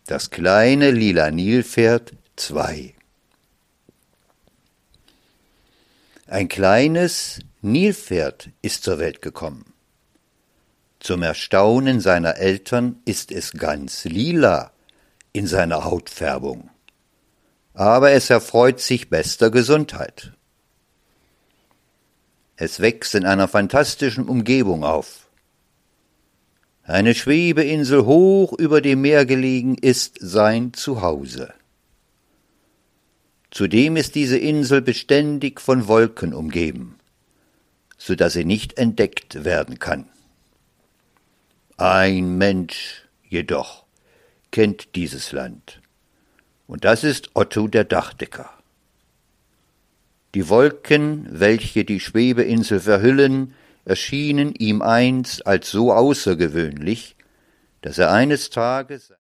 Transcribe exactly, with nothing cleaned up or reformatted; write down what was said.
Das kleine lila Nilpferd zwei. Ein kleines Nilpferd ist zur Welt gekommen. Zum Erstaunen seiner Eltern ist es ganz lila in seiner Hautfärbung. Aber es erfreut sich bester Gesundheit. Es wächst in einer fantastischen Umgebung auf. Eine Schwebeinsel hoch über dem Meer gelegen ist sein Zuhause. Zudem ist diese Insel beständig von Wolken umgeben, so dass sie nicht entdeckt werden kann. Ein Mensch jedoch kennt dieses Land, und das ist Otto der Dachdecker. Die Wolken, welche die Schwebeinsel verhüllen, erschienen ihm einst als so außergewöhnlich, dass er eines Tages